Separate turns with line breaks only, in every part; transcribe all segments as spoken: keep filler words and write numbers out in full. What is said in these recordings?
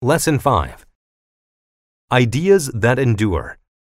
Lesson five. Ideas that endure.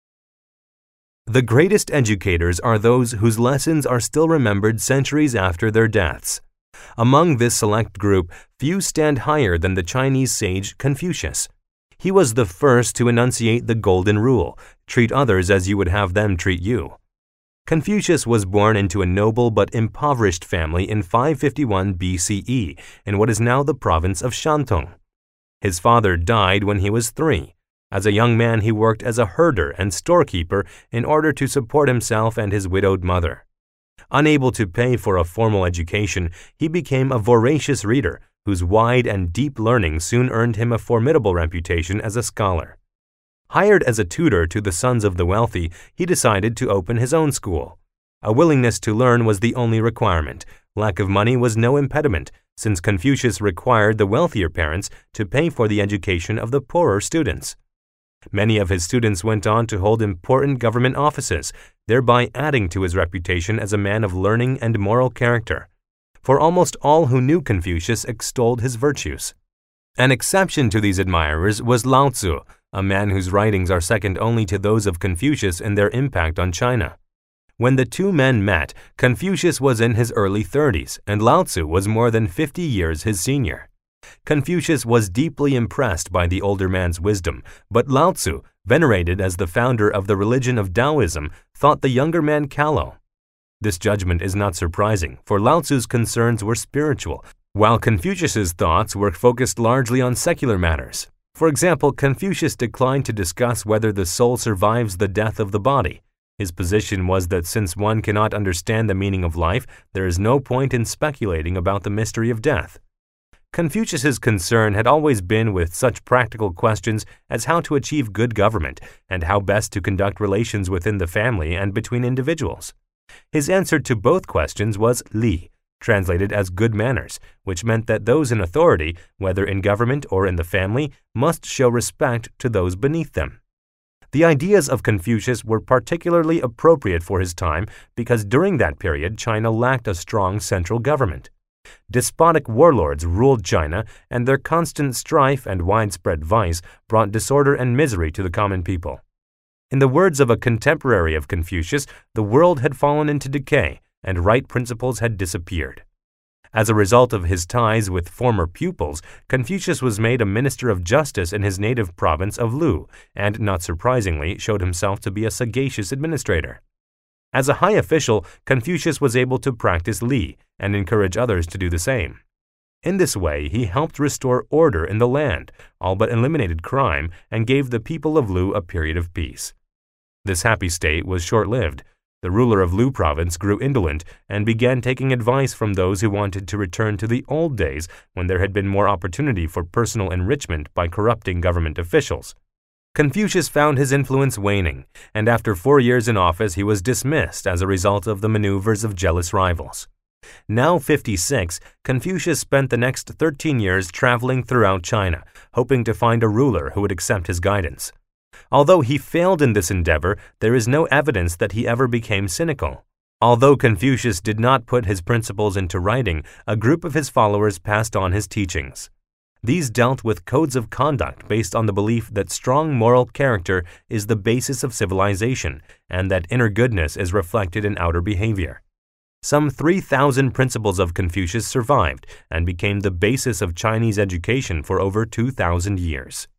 The greatest educators are those whose lessons are still remembered centuries after their deaths. Among this select group, few stand higher than the Chinese sage Confucius. He was the first to enunciate the golden rule: treat others as you would have them treat you. Confucius was born into a noble but impoverished family in five fifty-one B C E in what is now the province of Shantung. His father died when he was three. As a young man, he worked as a herder and storekeeper in order to support himself and his widowed mother. Unable to pay for a formal education, he became a voracious reader, whose wide and deep learning soon earned him a formidable reputation as a scholar. Hired as a tutor to the sons of the wealthy, he decided to open his own school. A willingness to learn was the only requirement. Lack of money was no impediment, since Confucius required the wealthier parents to pay for the education of the poorer students. Many of his students went on to hold important government offices, thereby adding to his reputation as a man of learning and moral character. For almost all who knew Confucius extolled his virtues. An exception to these admirers was Lao Tzu, a man whose writings are second only to those of Confucius in their impact on China. When the two men met, Confucius was in his early thirties, and Lao Tzu was more than fifty years his senior. Confucius was deeply impressed by the older man's wisdom, but Lao Tzu, venerated as the founder of the religion of Taoism, thought the younger man callow. This judgment is not surprising, for Lao Tzu's concerns were spiritual, while Confucius's thoughts were focused largely on secular matters. For example, Confucius declined to discuss whether the soul survives the death of the body. His position was that since one cannot understand the meaning of life, there is no point in speculating about the mystery of death. Confucius's concern had always been with such practical questions as how to achieve good government and how best to conduct relations within the family and between individuals. His answer to both questions was li, translated as good manners, which meant that those in authority, whether in government or in the family, must show respect to those beneath them. The ideas of Confucius were particularly appropriate for his time because during that period China lacked a strong central government. Despotic warlords ruled China, and their constant strife and widespread vice brought disorder and misery to the common people. In the words of a contemporary of Confucius, the world had fallen into decay, and right principles had disappeared. As a result of his ties with former pupils, Confucius was made a minister of justice in his native province of Lu, and, not surprisingly, showed himself to be a sagacious administrator. As a high official, Confucius was able to practice li and encourage others to do the same. In this way, he helped restore order in the land, all but eliminated crime, and gave the people of Lu a period of peace. This happy state was short-lived. The ruler of Lu province grew indolent and began taking advice from those who wanted to return to the old days when there had been more opportunity for personal enrichment by corrupting government officials. Confucius found his influence waning, and after four years in office he was dismissed as a result of the maneuvers of jealous rivals. Now fifty-six, Confucius spent the next thirteen years traveling throughout China, hoping to find a ruler who would accept his guidance. Although he failed in this endeavor, there is no evidence that he ever became cynical. Although Confucius did not put his principles into writing, a group of his followers passed on his teachings. These dealt with codes of conduct based on the belief that strong moral character is the basis of civilization and that inner goodness is reflected in outer behavior. Some three thousand principles of Confucius survived and became the basis of Chinese education for over two thousand years.